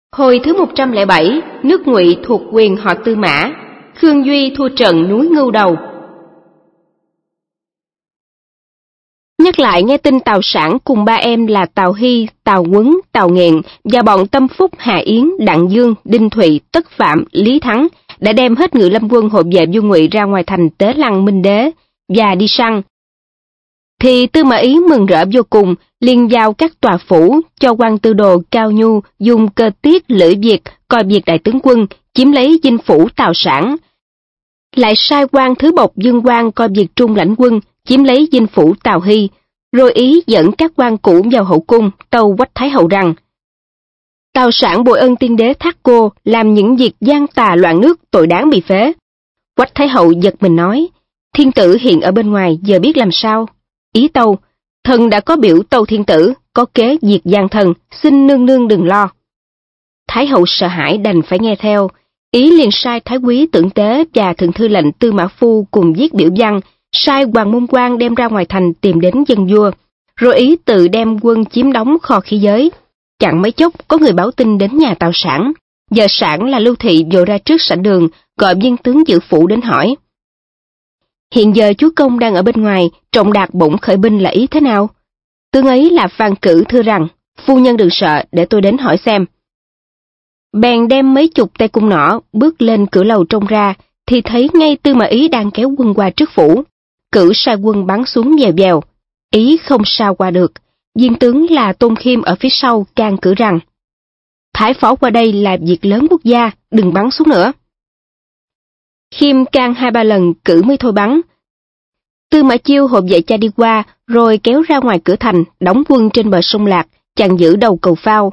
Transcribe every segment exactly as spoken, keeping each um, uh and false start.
Hồi thứ một trăm lẻ bảy, nước Ngụy thuộc quyền họ Tư Mã, Khương Duy thua trận núi Ngưu Đầu. Nhắc lại nghe tin Tào Sảng cùng ba em là Tào Hy, Tào Quấn, Tào Nghện và bọn Tâm Phúc, Hà Yến, Đặng Dương, Đinh Thụy, Tất Phạm, Lý Thắng đã đem hết ngự lâm quân hộ vệ vua Ngụy ra ngoài thành Tế Lăng Minh Đế và đi săn. Thì Tư Mã Ý mừng rỡ vô cùng, liền giao các tòa phủ cho quan tư đồ Cao Nhu dùng cơ tiết Lữ Việt coi việc đại tướng quân, chiếm lấy dinh phủ Tào Sảng. Lại sai quan thứ bộc Dương Quang coi việc trung lãnh quân, chiếm lấy dinh phủ Tào Hy, rồi Ý dẫn các quan cũ vào hậu cung tâu Quách Thái Hậu rằng: Tào Sảng bội ân tiên đế Thác Cô, làm những việc gian tà loạn nước, tội đáng bị phế. Quách Thái Hậu giật mình nói: Thiên tử hiện ở bên ngoài, giờ biết làm sao? Ý tâu: thần đã có biểu tâu thiên tử, có kế diệt gian thần, xin nương nương đừng lo. Thái Hậu sợ hãi đành phải nghe theo. Ý liền sai Thái Quý Tưởng Tế và Thượng Thư lệnh Tư Mã Phu cùng viết biểu văn, sai Hoàng Môn Quan đem ra ngoài thành tìm đến dân vua, rồi Ý tự đem quân chiếm đóng kho khí giới. Chẳng mấy chốc có người báo tin đến nhà Tào Sảng. Giờ Sảng là Lưu Thị vội ra trước sảnh đường, gọi viên tướng giữ phủ đến hỏi: Hiện giờ chúa công đang ở bên ngoài, Trọng Đạt bỗng khởi binh là ý thế nào? Tướng ấy là Phan Cử thưa rằng: Phu nhân đừng sợ, để tôi đến hỏi xem. Bèn đem mấy chục tay cung nỏ bước lên cửa lầu trông ra, thì thấy ngay Tư Mã Ý đang kéo quân qua trước phủ. Cử sai quân bắn xuống vèo vèo. Ý không sao qua được. Viên tướng là Tôn Khiêm ở phía sau can cử rằng: Thái phó qua đây là việc lớn quốc gia, đừng bắn xuống nữa. Khiêm can hai ba lần Cử mới thôi bắn. Tư Mã Chiêu hộp dậy cha đi qua, rồi kéo ra ngoài cửa thành, đóng quân trên bờ sông Lạc, chặn giữ đầu cầu phao.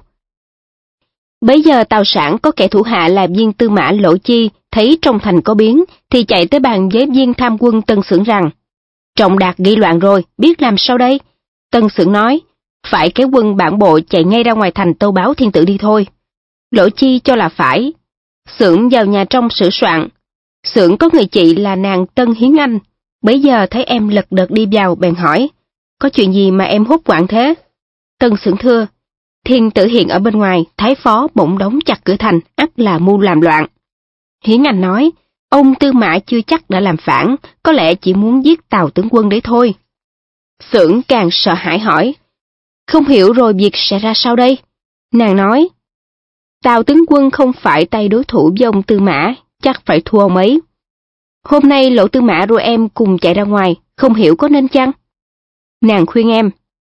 Bấy giờ Tào Sảng có kẻ thủ hạ là viên Tư Mã Lỗ Chi, thấy trong thành có biến, thì chạy tới bàn với viên tham quân Tân Xưởng rằng: Trọng Đạt gây loạn rồi, biết làm sao đây? Tân Xưởng nói: Phải kéo quân bản bộ chạy ngay ra ngoài thành tâu báo thiên tử đi thôi. Lỗ Chi cho là phải. Xưởng vào nhà trong sửa soạn. Xưởng có người chị là nàng Tân Hiến Anh, bấy giờ thấy em lật đật đi vào bèn hỏi: Có chuyện gì mà em hốt hoảng thế? Tân Xưởng thưa: Thiên tử hiện ở bên ngoài, thái phó bỗng đóng chặt cửa thành, ắt là mưu làm loạn. Hiến Anh nói: Ông Tư Mã chưa chắc đã làm phản, có lẽ chỉ muốn giết Tào tướng quân đấy thôi. Xưởng càng sợ hãi hỏi: Không hiểu rồi việc sẽ ra sao đây? Nàng nói: Tào tướng quân không phải tay đối thủ với ông Tư Mã, chắc phải thua ông ấy. Hôm nay Lỗ Tư Mã rồi em cùng chạy ra ngoài, không hiểu có nên chăng? Nàng khuyên em: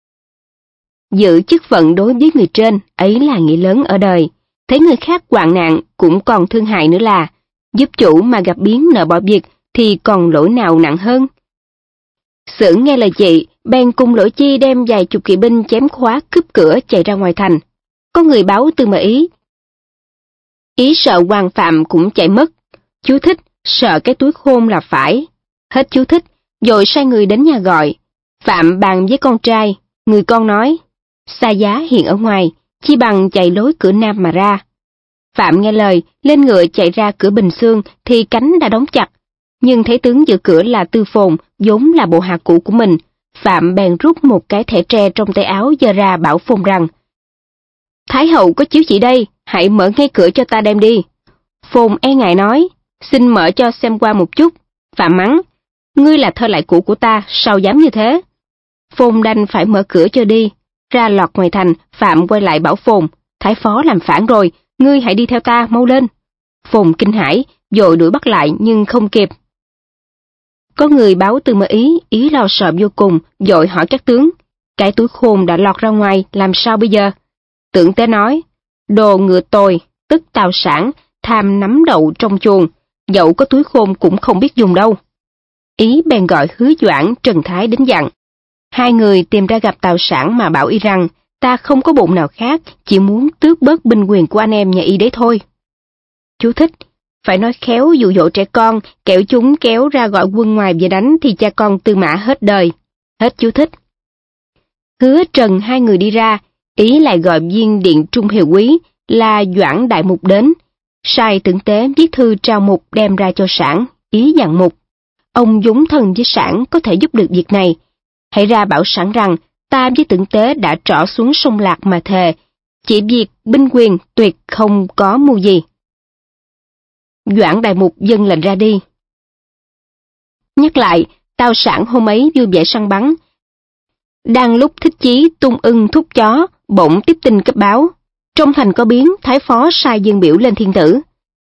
Giữ chức phận đối với người trên, ấy là nghĩa lớn ở đời. Thấy người khác hoạn nạn cũng còn thương hại nữa là, giúp chủ mà gặp biến nợ bỏ việc thì còn lỗi nào nặng hơn. Xưởng nghe lời chị, bèn cùng Lỗ Chi đem vài chục kỵ binh chém khóa cướp cửa chạy ra ngoài thành. Có người báo Tư Mã Ý. Ý sợ Hoàng Phạm cũng chạy mất. Chú thích: sợ cái túi khôn là phải. Hết chú thích, rồi sai người đến nhà gọi. Phạm bàn với con trai, người con nói: Xa Giá hiện ở ngoài, chi bằng chạy lối cửa nam mà ra. Phạm nghe lời, lên ngựa chạy ra cửa Bình Xương thì cánh đã đóng chặt. Nhưng thấy tướng giữ cửa là Tư Phồn, vốn là bộ hạ cũ của mình. Phạm bèn rút một cái thẻ tre trong tay áo giơ ra bảo Phồn rằng: Thái hậu có chiếu chỉ đây, hãy mở ngay cửa cho ta đem đi. Phồn e ngại nói: Xin mở cho xem qua một chút. Phạm mắng: Ngươi là thơ lại cũ của ta, sao dám như thế? Phồn đành phải mở cửa cho đi. Ra lọt ngoài thành, Phạm quay lại bảo Phồn: Thái phó làm phản rồi, ngươi hãy đi theo ta, mau lên. Phồn kinh hãi, vội đuổi bắt lại nhưng không kịp. Có người báo Tư Mã Ý, Ý lo sợ vô cùng, vội hỏi các tướng: Cái túi khôn đã lọt ra ngoài, làm sao bây giờ? Tưởng Tế nói: Đồ ngựa tồi, tức Tào Sảng, tham nắm đậu trong chuồng, dẫu có túi khôn cũng không biết dùng đâu. Ý bèn gọi Hứa Doãn, Trần Thái đến dặn. Hai người tìm ra gặp Tào Sảng mà bảo y rằng: Ta không có bụng nào khác, chỉ muốn tước bớt binh quyền của anh em nhà y đấy thôi. Chú thích: Phải nói khéo dụ dỗ trẻ con, kẻo chúng kéo ra gọi quân ngoài về đánh thì cha con Tư Mã hết đời. Hết chú thích. Hứa Trần hai người đi ra, Ý lại gọi viên điện trung hiệu quý là Doãn Đại Mục đến, sai Tưởng Tế viết thư trao mục đem ra cho Sảng. Ý dặn mục: Ông vốn thân với Sảng có thể giúp được việc này, hãy ra bảo Sảng rằng ta với Tưởng Tế đã trỏ xuống sông Lạc mà thề, chỉ việc binh quyền tuyệt không có mưu gì. Doãn đại mục dâng lệnh ra đi. Nhắc lại, Tào Sảng hôm ấy vui vẻ săn bắn. Đang lúc thích chí tung ưng thúc chó, bỗng tiếp tin cấp báo. Trong thành có biến, thái phó sai dương biểu lên thiên tử.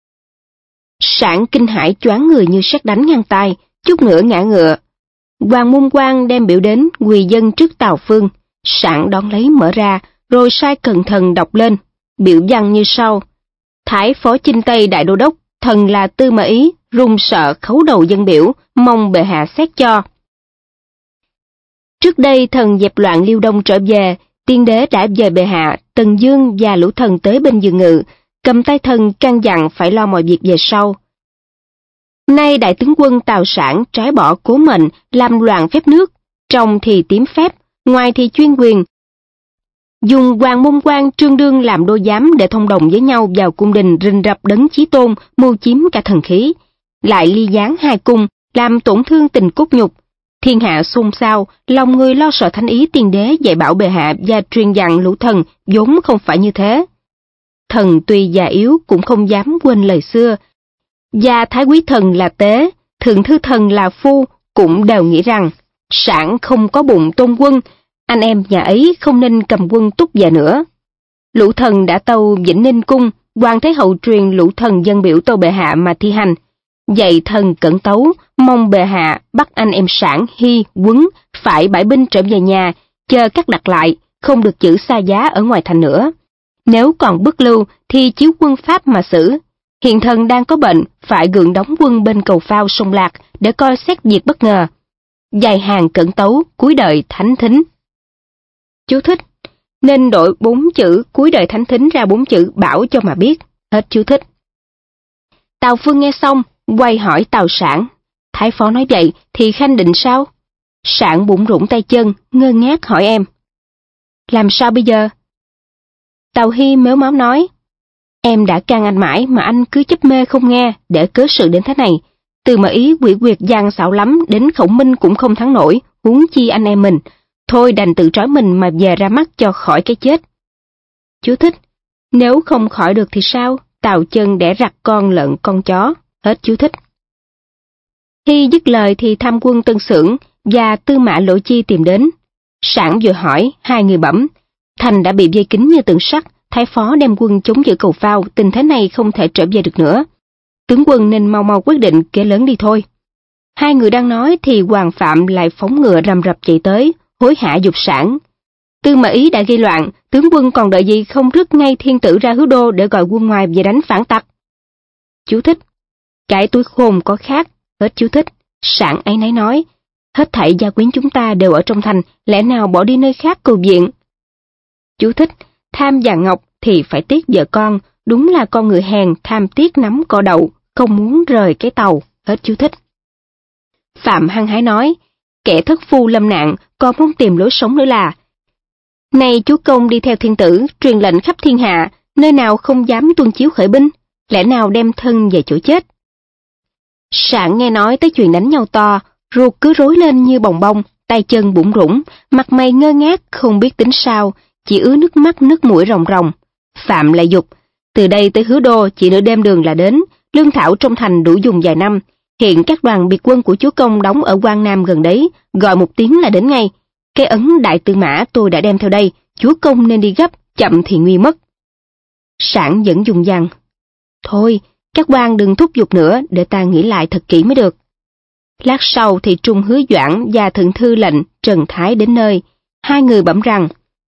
Sảng kinh hãi choáng người như sét đánh ngang tai, chút nữa ngã ngựa. Hoàng Môn Quan đem biểu đến, quỳ dân trước Tào Phương. Sảng đón lấy mở ra, rồi sai cẩn thận đọc lên. Biểu văn như sau: Thái phó Chinh Tây đại đô đốc, thần là Tư Mã Ý, run sợ khấu đầu dân biểu, mong bệ hạ xét cho. Trước đây thần dẹp loạn Liêu Đông trở về, tiên đế đã dời bệ hạ, Tần Dương và lũ thần tới bên giường ngự, cầm tay thần căn dặn phải lo mọi việc về sau. Nay đại tướng quân Tào Sảng trái bỏ cố mệnh, làm loạn phép nước, trong thì tiếm phép, ngoài thì chuyên quyền. Dùng Hoàng Môn Quan Trương Đương làm đô giám để thông đồng với nhau vào cung đình rình rập Đấng Chí Tôn, mưu chiếm cả thần khí, lại ly gián hai cung, làm tổn thương tình cốt nhục. Thiên hạ xôn xao, lòng người lo sợ thánh ý tiên đế dạy bảo bệ hạ và truyền dặn lũ thần vốn không phải như thế. Thần tuy già yếu cũng không dám quên lời xưa, và thái quý thần là tế, thượng thư thần là phu, cũng đều nghĩ rằng Sảng không có bụng tôn quân, anh em nhà ấy không nên cầm quân túc về nữa. Lũ thần đã tâu Vĩnh Ninh cung, Hoàng Thái Hậu truyền lũ thần dân biểu tâu bệ hạ mà thi hành. Dạy thần cẩn tấu, mong bệ hạ bắt anh em Sảng, Hy, Quấn phải bãi binh trở về nhà, chờ cắt đặt lại, không được giữ xa giá ở ngoài thành nữa. Nếu còn bức lưu thì chiếu quân Pháp mà xử. Hiện thần đang có bệnh, phải gượng đóng quân bên cầu phao sông Lạc để coi xét việc bất ngờ. Dài hàng cẩn tấu, cúi đợi thánh thính. Chú thích: nên đổi bốn chữ cúi đợi thánh thính ra bốn chữ bảo cho mà biết. Hết chú thích. Tào Phương nghe xong, quay hỏi Tào Sảng. Thái phó nói vậy thì khanh định sao? Sảng bủn rủn tay chân, ngơ ngác hỏi em. Làm sao bây giờ? Tào Hy mếu máo nói. Em đã can anh mãi mà anh cứ chấp mê không nghe, để cớ sự đến thế này. Từ mà ý quỷ quyệt gian xảo lắm, đến Khổng Minh cũng không thắng nổi, huống chi anh em mình. Thôi đành tự trói mình mà về ra mắt cho khỏi cái chết. Chú thích: nếu không khỏi được thì sao? Tào chân đẻ rặt con lợn con chó. Hết chú thích. Khi dứt lời thì tham quân Tân Xưởng và Tư Mã Lỗ Chi tìm đến. Sảng vừa hỏi, hai người bẩm. Thành đã bị vây kín như tượng sắt, thái phó đem quân chống giữ cầu phao, tình thế này không thể trở về được nữa. Tướng quân nên mau mau quyết định kế lớn đi thôi. Hai người đang nói thì Hoàng Phạm lại phóng ngựa rầm rập chạy tới, hối hả giục Sảng. Tư Mã Ý đã gây loạn, tướng quân còn đợi gì không rước ngay thiên tử ra Hứa Đô để gọi quân ngoài về đánh phản tặc. Chú thích: cái túi khôn có khác. Hết chú thích. Sảng ấy nấy nói, hết thảy gia quyến chúng ta đều ở trong thành, lẽ nào bỏ đi nơi khác cầu viện. Chú thích: tham vàng ngọc thì phải tiếc vợ con, đúng là con người hèn tham tiếc nắm cỏ đậu, không muốn rời cái tàu. Hết chú thích. Phạm hăng hái nói, kẻ thất phu lâm nạn còn muốn tìm lối sống nữa là. Này chúa công đi theo thiên tử, truyền lệnh khắp thiên hạ, nơi nào không dám tuân chiếu khởi binh, lẽ nào đem thân về chỗ chết. Sảng nghe nói tới chuyện đánh nhau to, ruột cứ rối lên như bồng bông, tay chân bủn rủn, mặt mày ngơ ngác không biết tính sao, chỉ ứa nước mắt nước mũi ròng ròng. Phạm lại dục, từ đây tới Hứa Đô chỉ nửa đêm đường là đến, lương thảo trong thành đủ dùng vài năm. Hiện các đoàn biệt quân của chúa công đóng ở Quang Nam gần đấy, gọi một tiếng là đến ngay. Cái ấn đại tư mã tôi đã đem theo đây, chúa công nên đi gấp, chậm thì nguy mất. Sảng vẫn dùng dằng. Thôi, các quan đừng thúc giục nữa, để ta nghĩ lại thật kỹ mới được. Lát sau thì Trung Hứa Doãn và thượng thư lệnh Trần Thái đến nơi. Hai người bẩm rằng,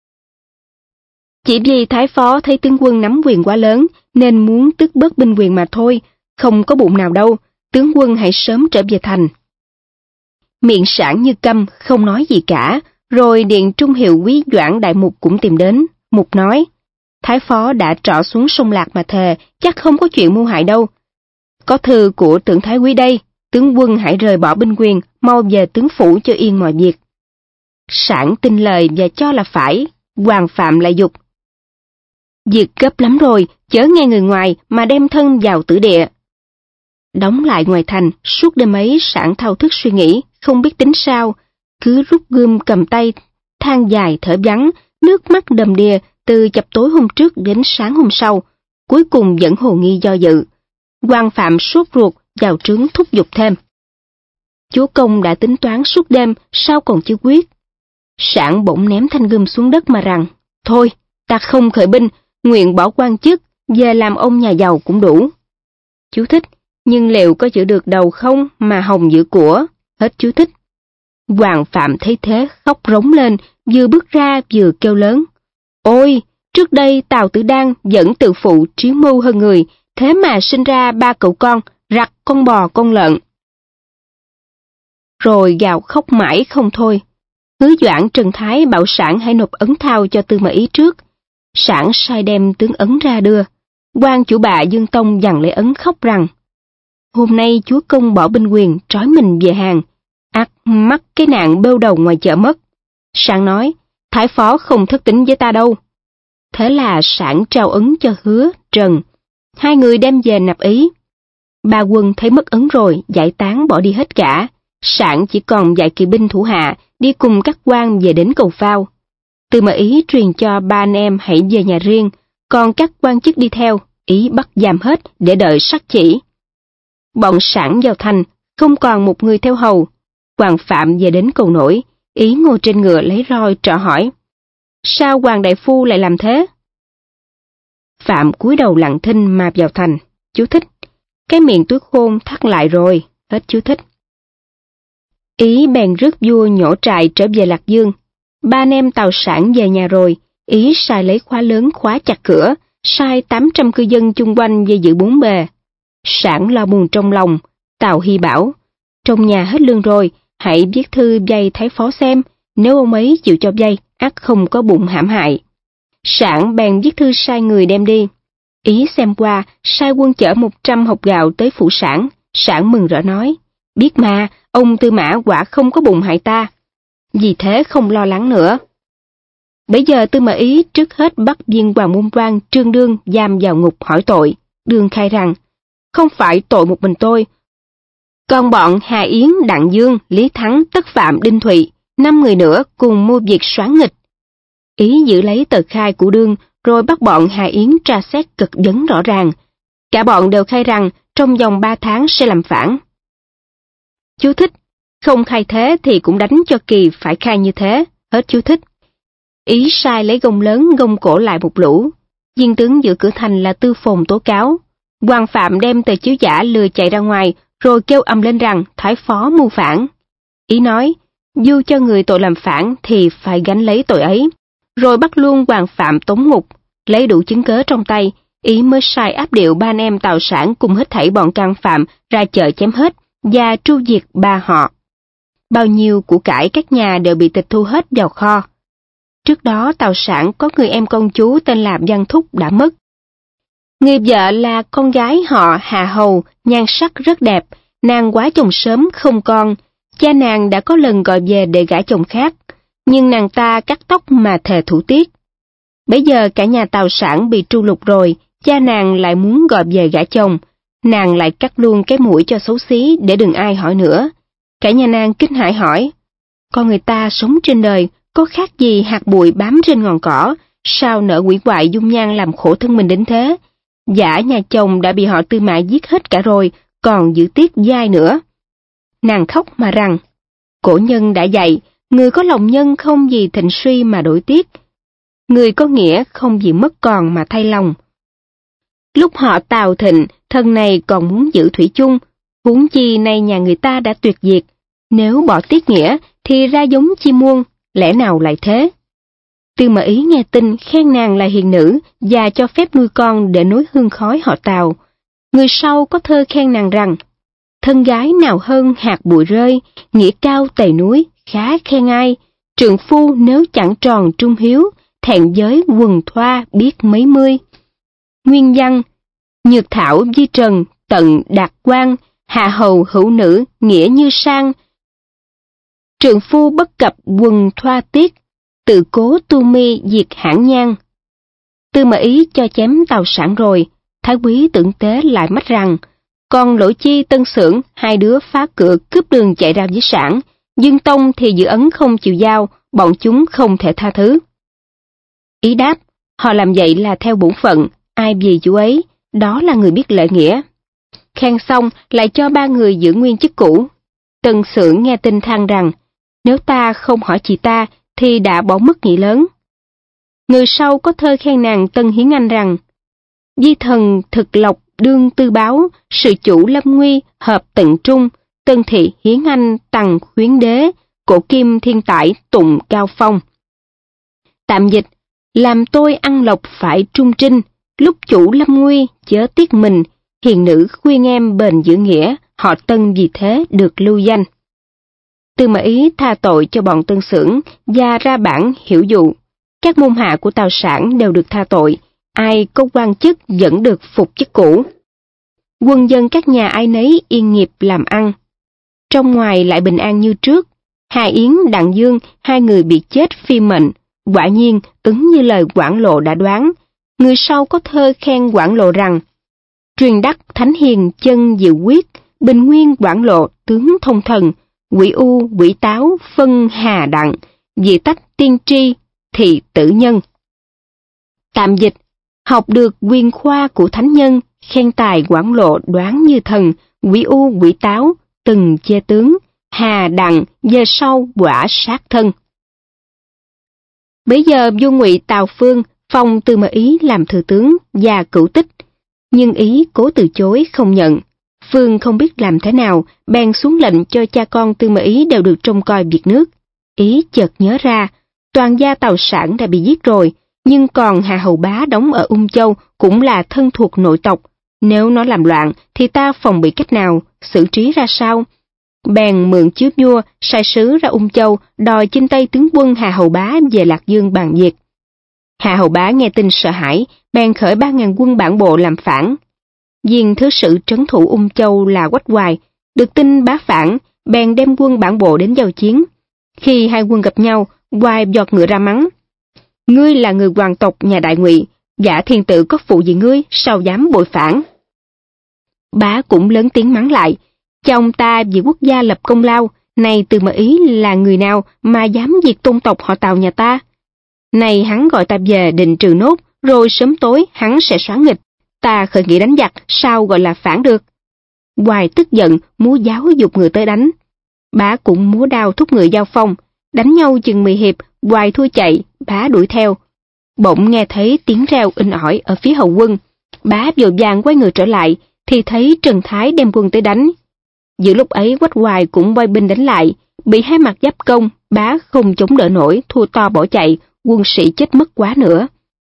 chỉ vì thái phó thấy tướng quân nắm quyền quá lớn, nên muốn tước bớt binh quyền mà thôi, không có bụng nào đâu, tướng quân hãy sớm trở về thành. Miệng Sảng như câm, không nói gì cả, rồi điện Trung Hiệu Quý Doãn đại mục cũng tìm đến. Mục nói, thái phó đã trọ xuống sông Lạc mà thề, chắc không có chuyện mưu hại đâu. Có thư của tưởng thái quý đây, tướng quân hãy rời bỏ binh quyền, mau về tướng phủ cho yên mọi việc. Sảng tin lời và cho là phải. Hoàng Phạm lại dục, việc gấp lắm rồi, chớ nghe người ngoài mà đem thân vào tử địa. Đóng lại ngoài thành, suốt đêm ấy Sảng thao thức suy nghĩ, không biết tính sao, cứ rút gươm cầm tay, than dài thở vắng, nước mắt đầm đìa, từ chập tối hôm trước đến sáng hôm sau, cuối cùng vẫn hồ nghi do dự. Quan Phạm sốt ruột vào trướng thúc giục thêm. Chúa công đã tính toán suốt đêm, sao còn chưa quyết? Sảng bỗng ném thanh gươm xuống đất mà rằng, thôi, ta không khởi binh, nguyện bỏ quan chức, về làm ông nhà giàu cũng đủ. Chú thích, nhưng liệu có giữ được đầu không mà hồng giữ của, hết chú thích. Hoàng Phạm thấy thế khóc rống lên, vừa bước ra vừa kêu lớn. Ôi, trước đây Tào Tử Đan vẫn tự phụ trí mưu hơn người, thế mà sinh ra ba cậu con, rặt con bò con lợn. Rồi gào khóc mãi không thôi. Hứa Doãn Trần Thái bảo Sảng hãy nộp ấn thao cho Tư Mã Ý trước. Sảng sai đem tướng ấn ra đưa. Quan chủ bạ Dương Tông giằng lấy ấn khóc rằng, hôm nay chúa công bỏ binh quyền trói mình về hàng, ắt mắc cái nạn bêu đầu ngoài chợ mất. Sảng nói, Thái phó không thất tín với ta đâu. Thế là Sảng trao ấn cho Hứa, Trần. Hai người đem về nạp Ý. Ba quân thấy mất ấn rồi, giải tán bỏ đi hết cả. Sảng chỉ còn vài kỵ binh thủ hạ, đi cùng các quan về đến cầu phao. Tư Mã Ý truyền cho ba anh em hãy về nhà riêng, còn các quan chức đi theo, Ý bắt giam hết để đợi sắc chỉ. Bọn Sảng vào thành, không còn một người theo hầu. Hoàng Phạm về đến cầu nổi, Ý ngồi trên ngựa lấy roi trọ hỏi. Sao Hoàng đại phu lại làm thế? Phạm cúi đầu lặng thinh mà vào thành. Chú thích, cái miệng túi khôn thắt lại rồi, hết chú thích. Ý bèn rước vua nhổ trại trở về Lạc Dương. Ba anh em Tào Sảng về nhà rồi, Ý sai lấy khóa lớn khóa chặt cửa, sai tám trăm cư dân chung quanh về giữ bốn bề. Sảng lo buồn trong lòng, Tào Hy bảo, trong nhà hết lương rồi, hãy viết thư vay Thái phó xem, nếu ông ấy chịu cho vay, ắt không có bụng hãm hại. Sảng bèn viết thư sai người đem đi. Ý xem qua, sai quân chở một trăm hộp gạo tới phủ Sảng. Sảng mừng rỡ nói, biết mà, ông Tư Mã quả không có bụng hại ta. Vì thế không lo lắng nữa. Bây giờ Tư Mã Ý trước hết bắt viên Hoàng Môn Quan Trương Đương giam vào ngục hỏi tội. Đương khai rằng, không phải tội một mình tôi. Còn bọn Hà Yến, Đặng Dương, Lý Thắng, Tất Phạm, Đinh Thụy, năm người nữa cùng mưu việc soán nghịch. Ý giữ lấy tờ khai của Đương, rồi bắt bọn Hà Yến tra xét cực vấn rõ ràng. Cả bọn đều khai rằng trong vòng ba tháng sẽ làm phản. Chú thích, không khai thế thì cũng đánh cho kỳ phải khai như thế, hết chú thích. Ý sai lấy gông lớn gông cổ lại một lũ. Viên tướng giữ cửa thành là Tư Phồn tố cáo. Hoàng Phạm đem tờ chiếu giả lừa chạy ra ngoài, rồi kêu ầm lên rằng Thái phó mưu phản. Ý nói, dù cho người tội làm phản thì phải gánh lấy tội ấy. Rồi bắt luôn Hoàng Phạm tống ngục, lấy đủ chứng cớ trong tay, Ý mới sai áp điệu ba anh em Tào Sảng cùng hết thảy bọn can phạm ra chợ chém hết và tru diệt ba họ. Bao nhiêu của cải các nhà đều bị tịch thu hết vào kho. Trước đó Tào Sảng có người em công chúa tên là Văn Thúc đã mất. Người vợ là con gái họ Hà Hầu, nhan sắc rất đẹp, nàng quá chồng sớm không con, cha nàng đã có lần gọi về để gả chồng khác, nhưng nàng ta cắt tóc mà thề thủ tiết. Bây giờ cả nhà Tào Sảng bị tru lục rồi, cha nàng lại muốn gọi về gả chồng, nàng lại cắt luôn cái mũi cho xấu xí để đừng ai hỏi nữa. Cả nhà nàng kinh hãi hỏi, con người ta sống trên đời có khác gì hạt bụi bám trên ngọn cỏ, sao nỡ quỷ quại dung nhan làm khổ thân mình đến thế? Giả nhà chồng đã bị họ Tư Mã giết hết cả rồi, còn giữ tiếc dai nữa. Nàng khóc mà rằng, cổ nhân đã dạy, người có lòng nhân không vì thịnh suy mà đổi tiếc, người có nghĩa không vì mất còn mà thay lòng. Lúc họ Tào thịnh, thân này còn muốn giữ thủy chung, huống chi nay nhà người ta đã tuyệt diệt, nếu bỏ tiếc nghĩa thì ra giống chim muông, lẽ nào lại thế? Tư Mã Ý nghe tin khen nàng là hiền nữ và cho phép nuôi con để nối hương khói họ Tào. Người sau có thơ khen nàng rằng, thân gái nào hơn hạt bụi rơi, nghĩa cao tề núi, khá khen ai, trượng phu nếu chẳng tròn trung hiếu, thẹn giới quần thoa biết mấy mươi. Nguyên văn, nhược thảo di trần, tận đạt quan, hạ hầu hữu nữ, nghĩa như sang. Trượng phu bất cập quần thoa tiết, tự cố tu mi diệt hãn nhang. Tư Mã Ý cho chém Tào Sảng rồi, Thái Quý tưởng tế lại mách rằng, còn Lỗ Chi Tân Xưởng hai đứa phá cửa cướp đường chạy ra với Sảng, Dương Tông thì giữ ấn không chịu giao, bọn chúng không thể tha thứ. Ý đáp, Họ làm vậy là theo bổn phận, ai vì chú ấy, đó là người biết lễ nghĩa. Khen xong lại cho ba người giữ nguyên chức cũ. Tân Xưởng nghe tin than rằng, nếu ta không hỏi chị ta thì đã bỏ mất nghĩa lớn. Người sau có thơ khen nàng Tân Hiến Anh rằng, di thần thực lộc đương tư báo, sự chủ lâm nguy hợp tận trung, Tân thị Hiến Anh tằng khuyến đế, cổ kim thiên tải tụng cao phong. Tạm dịch, làm tôi ăn lộc phải trung trinh, lúc chủ lâm nguy chớ tiếc mình, hiền nữ khuyên em bền giữ nghĩa, họ Tân vì thế được lưu danh. Tư Mã Ý tha tội cho bọn Tân Xưởng và ra bản hiểu dụ. Các môn hạ của Tào Sản đều được tha tội, ai có quan chức vẫn được phục chức cũ. Quân dân các nhà ai nấy yên nghiệp làm ăn. Trong ngoài lại bình an như trước. Hà Yến, Đặng Dương, hai người bị chết phi mệnh, quả nhiên ứng như lời Quảng Lộ đã đoán. Người sau có thơ khen Quảng Lộ rằng, truyền đắc thánh hiền chân diệu quyết, bình nguyên Quảng Lộ tướng thông thần, quỷ u quỷ táo phân hà đặng, dị tách tiên tri thị tử nhân. Tạm dịch, học được quyền khoa của thánh nhân, khen tài Quảng Lộ đoán như thần, quỷ u quỷ táo từng che tướng, hà đặng giờ sau quả sát thân. Bấy giờ vua Ngụy Tào Phương phong Tư Mã Ý làm thừa tướng và cửu tích, nhưng Ý cố từ chối không nhận. Phương không biết làm thế nào, bèn xuống lệnh cho cha con Tư Mã Ý đều được trông coi việc nước. Ý chợt nhớ ra, toàn gia Tào Sản đã bị giết rồi, nhưng còn Hà Hầu Bá đóng ở Ung Châu cũng là thân thuộc nội tộc. Nếu nó làm loạn thì ta phòng bị cách nào, xử trí ra sao? Bèn mượn chiếu vua, sai sứ ra Ung Châu đòi chinh tây tướng quân Hà Hầu Bá về Lạc Dương bàn việc. Hà Hầu Bá nghe tin sợ hãi, bèn khởi ba ngàn quân bản bộ làm phản. Viên thứ sử trấn thủ Ung Châu là Quách Hoài, được tin bá phản, bèn đem quân bản bộ đến giao chiến. Khi hai quân gặp nhau, Hoài giọt ngựa ra mắng: ngươi là người hoàng tộc nhà Đại Ngụy, gã thiên tử có phụ gì ngươi, sao dám bội phản? Bá cũng lớn tiếng mắng lại: chồng ta vì quốc gia lập công lao, này Tư Mã Ý là người nào mà dám diệt tôn tộc họ Tào nhà ta? Này hắn gọi ta về định trừ nốt, rồi sớm tối hắn sẽ soán nghịch. Ta khởi nghĩa đánh giặc, sao gọi là phản được? Hoài tức giận, múa giáo dục người tới đánh. Bá cũng múa đao thúc người giao phong, đánh nhau chừng mười hiệp, Hoài thua chạy, Bá đuổi theo. Bỗng nghe thấy tiếng reo inh ỏi ở phía hậu quân. Bá vội vàng quay người trở lại, thì thấy Trần Thái đem quân tới đánh. Giữa lúc ấy Quách Hoài cũng quay binh đánh lại, bị hai mặt giáp công, Bá không chống đỡ nổi, thua to bỏ chạy, quân sĩ chết mất quá nữa.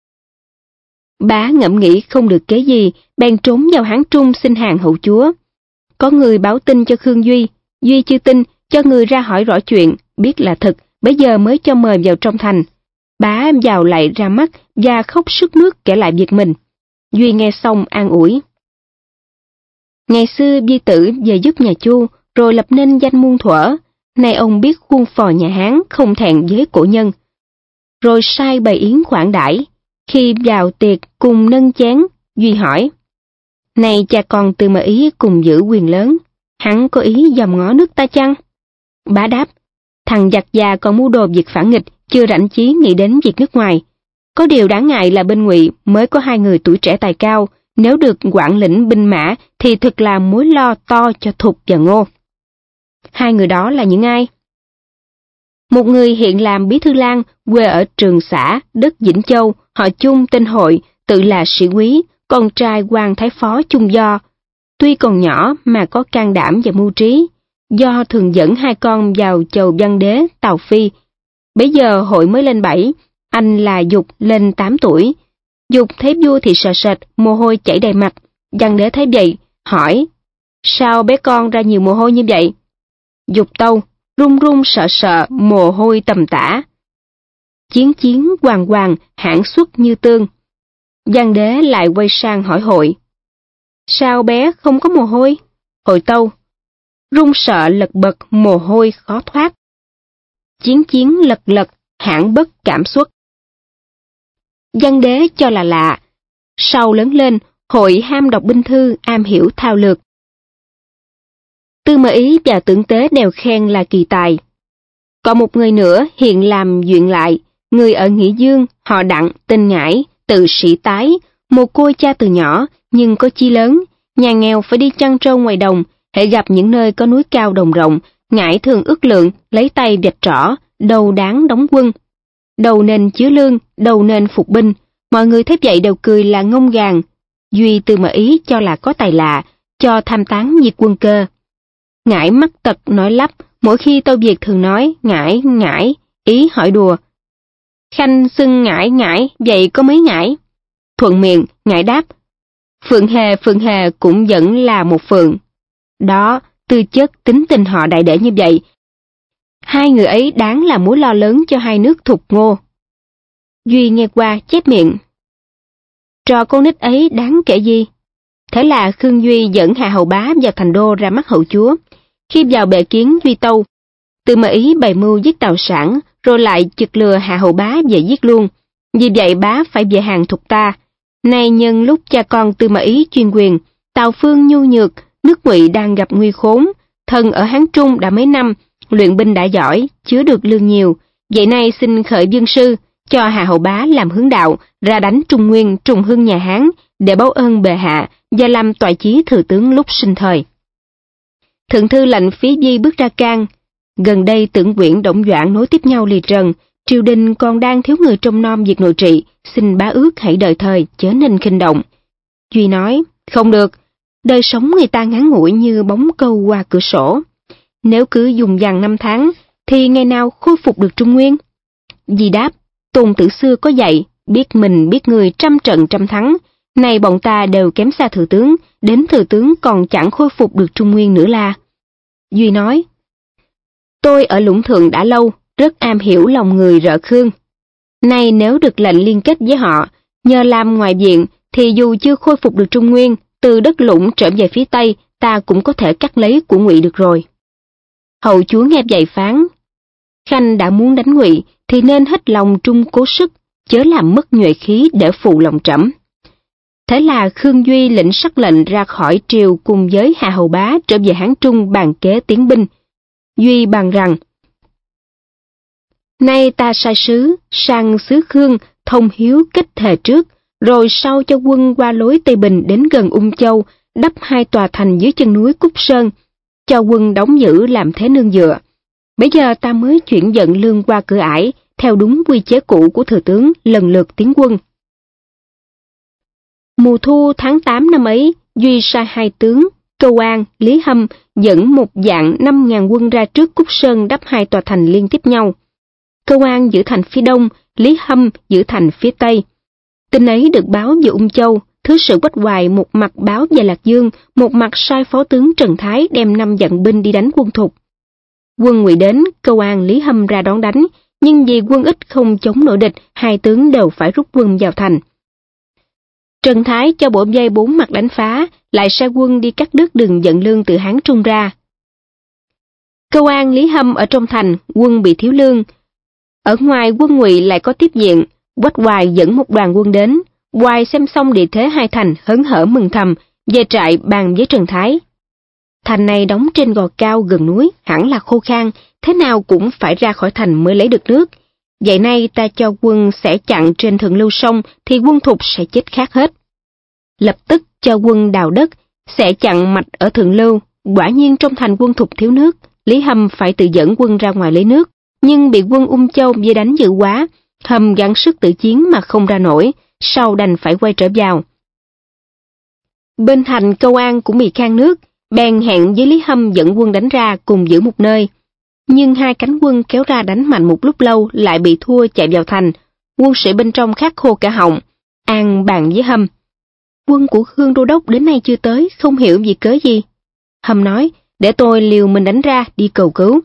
Bá ngẫm nghĩ không được kế gì, bèn trốn vào Hán Trung xin hàng hậu chúa. Có người báo tin cho Khương Duy, Duy chưa tin, cho người ra hỏi rõ chuyện, biết là thật, bấy giờ mới cho mời vào trong thành. Bá vào lại ra mắt và khóc sướt mướt kể lại việc mình. Duy nghe xong an ủi. Ngày xưa Di Tử về giúp nhà Chu, rồi lập nên danh muôn thuở. Nay ông biết khuôn phò nhà Hán không thẹn với cổ nhân. Rồi sai bày yến khoản đãi. Khi vào tiệc cùng nâng chén, Duy hỏi: này cha con Tư Mã Ý cùng giữ quyền lớn, hắn có ý dòm ngó nước ta chăng? Bá đáp: thằng giặc già còn mưu đồ việc phản nghịch, chưa rảnh chí nghĩ đến việc nước ngoài. Có điều đáng ngại là bên Ngụy mới có hai người tuổi trẻ tài cao, nếu được quản lĩnh binh mã thì thực là mối lo to cho Thục và Ngô. Hai người đó là những ai? Một người hiện làm bí thư lang, quê ở Trường Xã, đất Vĩnh Châu, họ Chung tên Hội, tự là sĩ quý, con trai quan thái phó Chung Do. Tuy còn nhỏ mà có can đảm và mưu trí, Do thường dẫn hai con vào chầu văn đế Tào Phi. Bấy giờ Hội mới lên bảy, anh là Dục lên tám tuổi. Dục thấy vua thì sợ sệt, mồ hôi chảy đầy mặt. Văn đế thấy vậy, hỏi: sao bé con ra nhiều mồ hôi như vậy? Dục tâu: run run sợ sợ, mồ hôi tầm tã. Chiến chiến hoàng hoàng, hãn xuất như tương. Văn đế lại quay sang hỏi Hội: sao bé không có mồ hôi? Hội tâu: run sợ lật bật, mồ hôi khó thoát. Chiến chiến lật lật, hãn bất cảm xuất. Văn đế cho là lạ. Sau lớn lên, Hội ham đọc binh thư, am hiểu thao lược. Tư Mã Ý và Tưởng Tế đều khen là kỳ tài. Còn một người nữa hiện làm duyện lại, người ở Nghĩa Dương, họ Đặng, tên Ngải, tự sĩ tái, mồ côi cha từ nhỏ, nhưng có chí lớn, nhà nghèo phải đi chăn trâu ngoài đồng, hễ gặp những nơi có núi cao đồng rộng, ngải thường ước lượng, lấy tay vạch trỏ, đâu đáng đóng quân, đâu nên chứa lương, đâu nên phục binh. Mọi người thấy vậy đều cười là ngông gàng. Duy từ mà ý cho là có tài lạ, cho tham tán diệt quân cơ. Ngải mắc tật nói lắp, mỗi khi Tâu Việt thường nói ngải, ngải, ý hỏi đùa. Khanh xưng ngải, ngải, vậy có mấy ngải? Thuận miệng, ngải đáp, Phượng Hề, Phượng Hề cũng vẫn là một phượng. Đó, tư chất tính tình họ đại để như vậy. Hai người ấy đáng là mối lo lớn cho hai nước Thục Ngô. Duy nghe qua chép miệng. Trò con nít ấy đáng kể gì? Thế là Khương Duy dẫn Hà Hầu Bá vào thành đô ra mắt hậu chúa. Khi vào bệ kiến Duy Tâu, Tư Mã Ý bày mưu giết Tào Sảng, rồi lại chực lừa Hà Hầu Bá về giết luôn. Vì vậy bá phải về hàng Thục ta. Nay nhân lúc cha con Tư Mã Ý chuyên quyền, Tào Phương nhu nhược, nước Ngụy đang gặp nguy khốn, thần ở Hán Trung đã mấy năm, luyện binh đã giỏi, chứa được lương nhiều. Vậy nay xin khởi dương sư, cho Hà Hầu Bá làm hướng đạo, ra đánh Trung Nguyên, trùng hưng nhà Hán, để báo ơn bệ hạ, và làm toại chí thừa tướng lúc sinh thời. Thượng thư lệnh Phí Di bước ra can. Gần đây Tưởng Quyển Đổng Doãn nối tiếp nhau lì trần, triều đình còn đang thiếu người trông nom việc nội trị, xin bá ước hãy đợi thời, chớ nên khinh động. Duy nói, không được, đời sống người ta ngắn ngủi như bóng câu qua cửa sổ. Nếu cứ dùng dằng năm tháng, thì ngày nào khôi phục được Trung Nguyên? Di đáp, Tôn Tử xưa có dạy, biết mình biết người trăm trận trăm thắng, nay bọn ta đều kém xa thừa tướng, đến thừa tướng còn chẳng khôi phục được Trung Nguyên nữa là. Duy nói, tôi ở Lũng Thượng đã lâu, rất am hiểu lòng người rợ Khương. Nay nếu được lệnh liên kết với họ, nhờ làm ngoại viện, thì dù chưa khôi phục được Trung Nguyên, từ đất Lũng trở về phía Tây, ta cũng có thể cắt lấy của Ngụy được rồi. Hậu chúa nghe vậy phán, Khanh đã muốn đánh Ngụy, thì nên hết lòng trung cố sức, chớ làm mất nhuệ khí để phụ lòng trẫm. Thế là Khương Duy lĩnh sắc lệnh ra khỏi triều cùng với Hà Hầu Bá trở về Hán Trung bàn kế tiến binh. Duy bàn rằng, nay ta sai sứ sang xứ Khương thông hiếu kết thề trước, rồi sau cho quân qua lối Tây Bình đến gần Ung Châu, đắp hai tòa thành dưới chân núi Cúc Sơn, cho quân đóng giữ làm thế nương dựa. Bây giờ ta mới chuyển dẫn lương qua cửa ải, theo đúng quy chế cũ của thừa tướng lần lượt tiến quân. Mùa thu tháng tám năm ấy, Duy sai hai tướng, Câu An, Lý Hâm dẫn một vạn năm ngàn quân ra trước Cúc Sơn đắp hai tòa thành liên tiếp nhau. Câu An giữ thành phía đông, Lý Hâm giữ thành phía tây. Tin ấy được báo về Ung Châu, thứ sử Quách Hoài một mặt báo về Lạc Dương, một mặt sai phó tướng Trần Thái đem năm vạn binh đi đánh quân Thục. Quân Ngụy đến, Câu An, Lý Hâm ra đón đánh, nhưng vì quân ít không chống nổi địch, hai tướng đều phải rút quân vào thành. Trần Thái cho bộ dây bốn mặt đánh phá, lại sai quân đi cắt đứt đường dẫn lương từ Hán Trung ra. Câu An, Lý Hâm ở trong thành, quân bị thiếu lương. Ở ngoài quân Ngụy lại có tiếp diện, Quách Hoài dẫn một đoàn quân đến. Hoài xem xong địa thế hai thành, hớn hở mừng thầm, về trại bàn với Trần Thái. Thành này đóng trên gò cao gần núi, hẳn là khô khan, thế nào cũng phải ra khỏi thành mới lấy được nước. Vậy nay ta cho quân sẽ chặn trên thượng lưu sông, thì quân Thục sẽ chết khát hết. Lập tức cho quân đào đất, sẽ chặn mạch ở thượng lưu. Quả nhiên trong thành quân Thục thiếu nước, Lý Hâm phải tự dẫn quân ra ngoài lấy nước, nhưng bị quân Ung Châu vây đánh dữ quá, Hâm gắng sức tự chiến mà không ra nổi, sau đành phải quay trở vào. Bên thành Câu An cũng bị khan nước, bèn hẹn với Lý Hâm dẫn quân đánh ra cùng giữ một nơi. Nhưng hai cánh quân kéo ra đánh mạnh một lúc lâu lại bị thua chạy vào thành, quân sĩ bên trong khát khô cả họng. An bàn với Hâm, quân của Khương Đô Đốc đến nay chưa tới, không hiểu vì cớ gì. Hâm nói, để tôi liều mình đánh ra đi cầu cứu.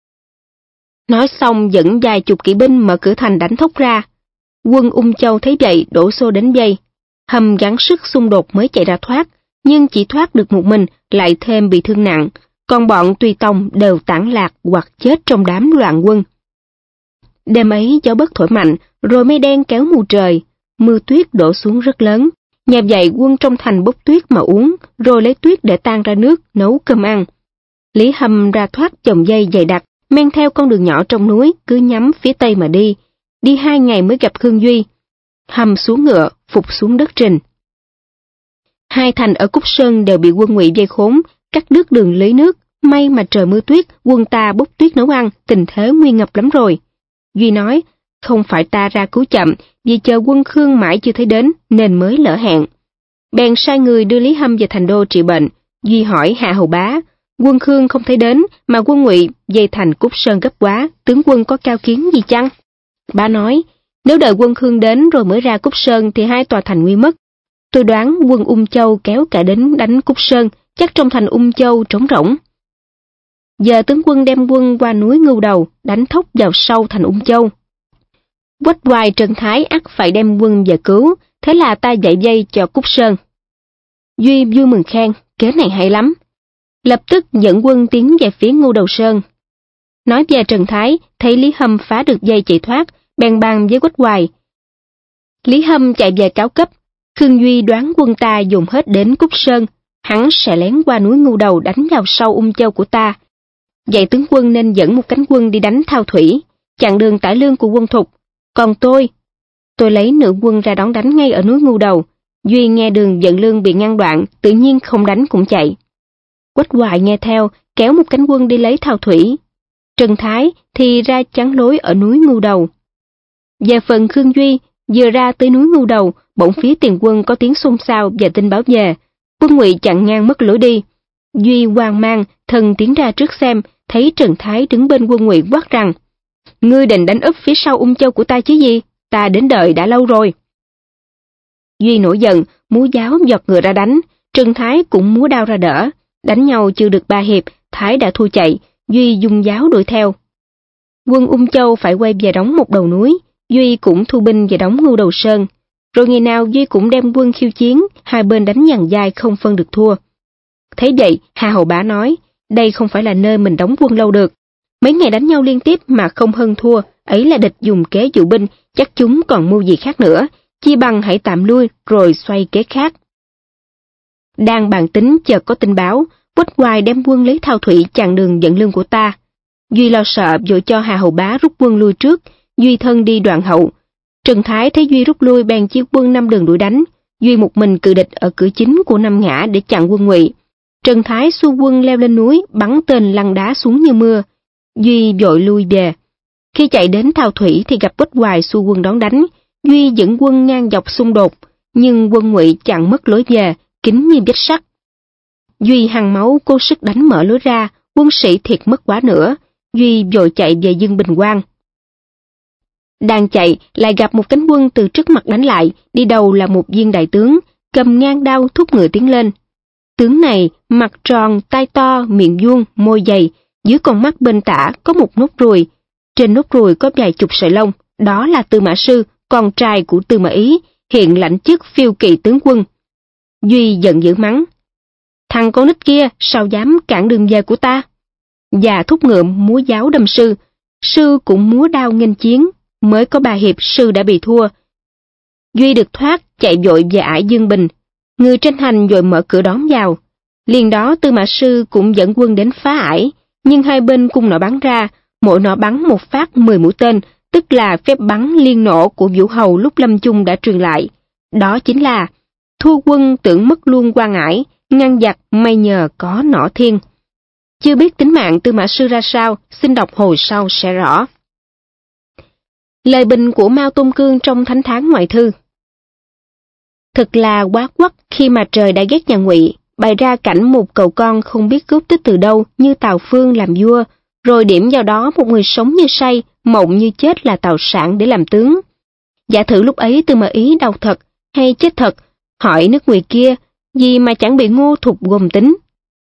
Nói xong dẫn vài chục kỵ binh mở cửa thành đánh thốc ra. Quân Ung Châu thấy vậy đổ xô đến vây. Hâm gắng sức xung đột mới chạy ra thoát, nhưng chỉ thoát được một mình, lại thêm bị thương nặng, còn bọn tùy tòng đều tản lạc hoặc chết trong đám loạn quân. Đêm ấy gió bấc thổi mạnh, rồi mây đen kéo mù trời, mưa tuyết đổ xuống rất lớn. Nhờ vậy quân trong thành bốc tuyết mà uống, rồi lấy tuyết để tan ra nước, nấu cơm ăn. Lý Hâm ra thoát chồng dây dày đặc, men theo con đường nhỏ trong núi, cứ nhắm phía tây mà đi. Đi hai ngày mới gặp Khương Duy. Hâm xuống ngựa, phục xuống đất trình. Hai thành ở Cúc Sơn đều bị quân Ngụy vây khốn, cắt đứt đường lấy nước. May mà trời mưa tuyết, quân ta bốc tuyết nấu ăn, tình thế nguy ngập lắm rồi. Duy nói, không phải ta ra cứu chậm, vì chờ quân Khương mãi chưa thấy đến, nên mới lỡ hẹn. Bèn sai người đưa Lý Hâm về thành đô trị bệnh. Duy hỏi Hạ Hầu Bá, quân Khương không thấy đến, mà quân Ngụy dây thành Cúc Sơn gấp quá, tướng quân có cao kiến gì chăng? Bá nói, nếu đợi quân Khương đến rồi mới ra Cúc Sơn thì hai tòa thành nguy mất. Tôi đoán quân Ung Châu kéo cả đến đánh Cúc Sơn, chắc trong thành Ung Châu trống rỗng. Giờ tướng quân đem quân qua núi Ngưu Đầu, đánh thốc vào sâu thành Ung Châu. Quách Hoài Trần Thái ắt phải đem quân về cứu, thế là ta dạy dây cho Cúc Sơn. Duy vui mừng khen, kế này hay lắm. Lập tức dẫn quân tiến về phía Ngưu Đầu Sơn. Nói về Trần Thái, thấy Lý Hâm phá được dây chạy thoát, bèn bàn với Quách Hoài. Lý Hâm chạy về cáo cấp, Khương Duy đoán quân ta dùng hết đến Cúc Sơn, hắn sẽ lén qua núi Ngưu Đầu đánh vào sâu Ung Châu của ta. Vậy tướng quân nên dẫn một cánh quân đi đánh Thao Thủy, chặn đường tải lương của quân Thục. Còn tôi, tôi lấy nửa quân ra đón đánh ngay ở núi Ngưu Đầu. Duy nghe đường dẫn lương bị ngăn đoạn, tự nhiên không đánh cũng chạy. Quách Hoài nghe theo, kéo một cánh quân đi lấy Thao Thủy. Trần Thái thì ra chắn lối ở núi Ngưu Đầu. Về phần Khương Duy, vừa ra tới núi Ngưu Đầu, bỗng phía tiền quân có tiếng xôn xao và tin báo về. Quân Ngụy chặn ngang mất lối đi. Duy hoang mang, thần tiến ra trước xem, thấy Trần Thái đứng bên quân Ngụy quát rằng: Ngươi định đánh úp phía sau Ung Châu của ta chứ gì? Ta đến đợi đã lâu rồi. Duy nổi giận, múa giáo giọt ngựa ra đánh. Trần Thái cũng múa đao ra đỡ. Đánh nhau chưa được ba hiệp, Thái đã thua chạy. Duy dùng giáo đuổi theo. Quân Ung Châu phải quay về đóng một đầu núi. Duy cũng thu binh về đóng Ngưu Đầu Sơn. Rồi ngày nào Duy cũng đem quân khiêu chiến, hai bên đánh nhằn dai không phân được thua. Thấy vậy, Hạ Hầu Bá nói, đây không phải là nơi mình đóng quân lâu được. Mấy ngày đánh nhau liên tiếp mà không hơn thua, ấy là địch dùng kế dụ binh, chắc chúng còn mưu gì khác nữa, chi bằng hãy tạm lui rồi xoay kế khác. Đang bàn tính chợt có tin báo, Quách Hoài đem quân lấy Thao Thủy chặn đường dẫn lương của ta. Duy lo sợ vội cho Hạ Hầu Bá rút quân lui trước, Duy thân đi đoạn hậu. Trần Thái thấy Duy rút lui bèn chia quân năm đường đuổi đánh, Duy một mình cự địch ở cửa chính của Năm Ngã để chặn quân Ngụy. Trần Thái xua quân leo lên núi, bắn tên lăn đá xuống như mưa. Duy vội lui về. Khi chạy đến Thao Thủy thì gặp Quách Hoài xua quân đón đánh. Duy dẫn quân ngang dọc xung đột, nhưng quân Ngụy chặn mất lối về, kín như vết sắt. Duy hăng máu cố sức đánh mở lối ra, quân sĩ thiệt mất quá nữa. Duy vội chạy về Dương Bình Quang. Đang chạy lại gặp một cánh quân từ trước mặt đánh lại, đi đầu là một viên đại tướng, cầm ngang đao thúc ngựa tiến lên. Tướng này mặt tròn, tai to, miệng vuông, môi dày, dưới con mắt bên tả có một nốt ruồi. Trên nốt ruồi có vài chục sợi lông, đó là Tư Mã Sư, con trai của Tư Mã Ý, hiện lãnh chức phiêu kỵ tướng quân. Duy giận dữ mắng: Thằng con nít kia sao dám cản đường về của ta? Và thúc ngựa múa giáo đâm Sư, Sư cũng múa đao nghênh chiến, mới có ba hiệp Sư đã bị thua. Duy được thoát chạy vội về ải Dương Bình, người trên hành vội mở cửa đón vào. Liền đó Tư Mã Sư cũng dẫn quân đến phá ải, nhưng hai bên cung nỏ bắn ra, mỗi nỏ bắn một phát mười mũi tên, tức là phép bắn liên nổ của Vũ Hầu lúc lâm chung đã truyền lại. Đó chính là thua quân tưởng mất luôn quan ải, ngăn giặc may nhờ có nỏ thiên. Chưa biết tính mạng Tư Mã Sư ra sao, xin đọc hồi sau sẽ rõ. Lời bình của Mao Tôn Cương trong Thánh Thán Ngoại Thư. Thật là quá quắc khi mà trời đã ghét nhà Ngụy, bày ra cảnh một cậu con không biết cướp tích từ đâu như Tào Phương làm vua, rồi điểm vào đó một người sống như say, mộng như chết là Tào Sản để làm tướng. Giả thử lúc ấy Tư Mã Ý đau thật hay chết thật, hỏi nước Ngụy kia, gì mà chẳng bị Ngô Thục gồm tính.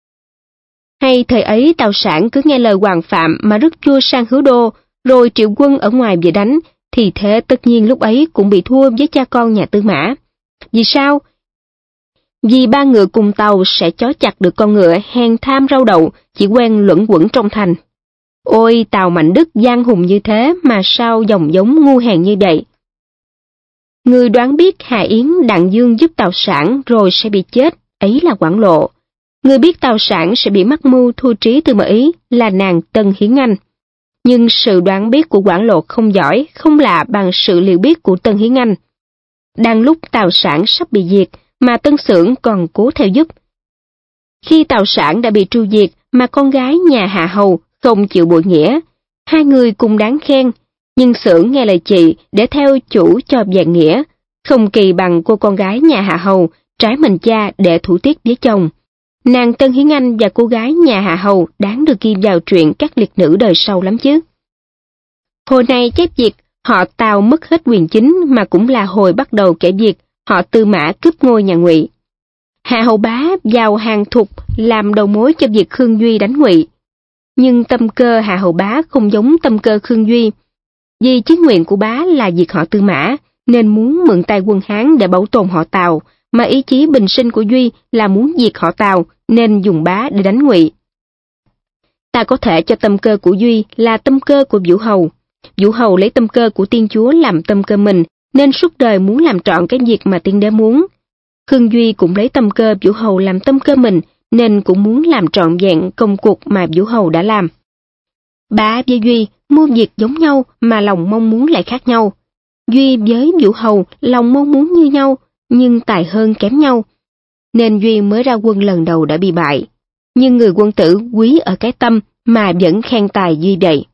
Hay thời ấy Tào Sản cứ nghe lời Hoàng Phạm mà rước vua sang Hứa Đô, rồi triệu quân ở ngoài về đánh, thì thế tất nhiên lúc ấy cũng bị thua với cha con nhà Tư Mã. Vì sao? Vì ba ngựa cùng tàu sẽ chó chặt được con ngựa hèn tham rau đậu, chỉ quen luẩn quẩn trong thành. Ôi Tào Mạnh Đức gian hùng như thế mà sao dòng giống ngu hèn như vậy? Người đoán biết Hà Yến Đặng Dương giúp Tào Sản rồi sẽ bị chết, ấy là Quảng Lộ. Người biết Tào Sản sẽ bị mắc mưu thua trí Tư Mã Ý là nàng Tân Hiến Anh. Nhưng sự đoán biết của Quảng Lộ không giỏi, không lạ bằng sự liệu biết của Tân Hiến Anh. đang lúc Tào Sảng sắp bị diệt mà Tân Xưởng còn cố theo giúp. Khi Tào Sảng đã bị tru diệt mà con gái nhà Hạ Hầu không chịu bội nghĩa, hai người cùng đáng khen, nhưng Xưởng nghe lời chị để theo chủ cho vạn nghĩa, không kỳ bằng cô con gái nhà Hạ Hầu trái mình cha để thủ tiết với chồng. Nàng Tân Hiến Anh và cô gái nhà Hạ Hầu đáng được ghi vào truyện các liệt nữ đời sau lắm chứ. Hồi này chép việc họ Tào mất hết quyền chính mà cũng là hồi bắt đầu kể việc họ Tư Mã cướp ngôi nhà Ngụy. Hạ Hầu Bá vào hàng Thục làm đầu mối cho việc Khương Duy đánh Ngụy. Nhưng tâm cơ Hạ Hầu Bá không giống tâm cơ Khương Duy. Vì chí nguyện của bá là diệt họ Tư Mã, nên muốn mượn tay quân Hán để bảo tồn họ Tào, mà ý chí bình sinh của Duy là muốn diệt họ Tào, nên dùng bá để đánh Ngụy. Ta có thể cho tâm cơ của Duy là tâm cơ của Vũ Hầu. Vũ Hầu lấy tâm cơ của tiên chúa làm tâm cơ mình, nên suốt đời muốn làm trọn cái việc mà tiên đế muốn. Khương Duy cũng lấy tâm cơ Vũ Hầu làm tâm cơ mình, nên cũng muốn làm trọn vẹn công cuộc mà Vũ Hầu đã làm. Bá với Duy muôn việc giống nhau mà lòng mong muốn lại khác nhau. Duy với Vũ Hầu lòng mong muốn như nhau, nhưng tài hơn kém nhau. Nên Duy mới ra quân lần đầu đã bị bại. Nhưng người quân tử quý ở cái tâm mà vẫn khen tài Duy vậy.